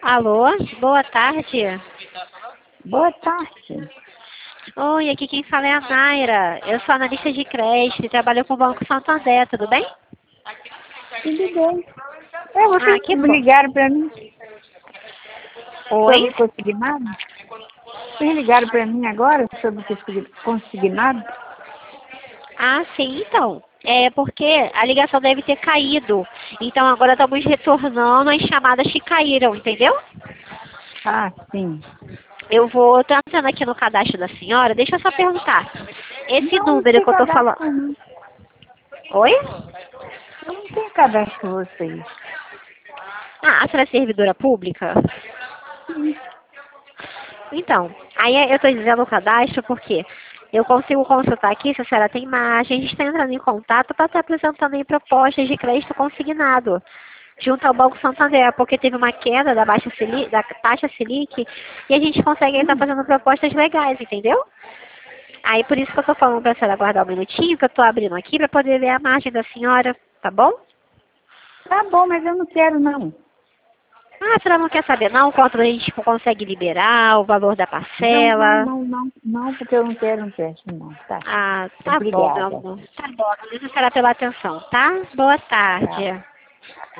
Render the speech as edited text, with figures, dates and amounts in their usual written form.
Alô, boa tarde. Boa tarde. Oi, aqui quem fala é a Naira. Eu sou analista de crédito e trabalho com o Banco Santander, tudo bem? Tudo bem. Vocês Que me bom. ligaram para mim Oi? sobre consignado? Vocês ligaram para mim agora sobre consignado? Ah, sim, então. É porque a ligação deve ter caído. Então agora estamos retornando as chamadas que caíram, entendeu? Ah, sim. Tô entrando aqui no cadastro da senhora, deixa eu só perguntar. Esse Não número tem que eu tô falando. cadastro, não. Oi? Eu não tenho cadastro com vocês. Ah, a senhora é servidora pública? Sim. Então, aí eu estou dizendo o cadastro porque eu consigo consultar aqui se a senhora tem imagem, a gente está entrando em contato para estar apresentando aí propostas de crédito consignado junto ao Banco Santander, porque teve uma queda da taxa Selic e a gente consegue estar fazendo propostas legais, entendeu? Aí por isso que eu estou falando para a senhora aguardar um minutinho, que eu estou abrindo aqui para poder ver a margem da senhora, tá bom? Tá bom, mas eu não quero, não. Ah, a senhora não quer saber não quanto a gente consegue liberar, o valor da Não, não, parcela? não, não. Não, porque eu não quero um empréstimo, não. Tá. Ah, tá bom, meu Obrigada. amor. Tá bom, agradeço a senhora pela atenção, tá? Boa Tá. tarde.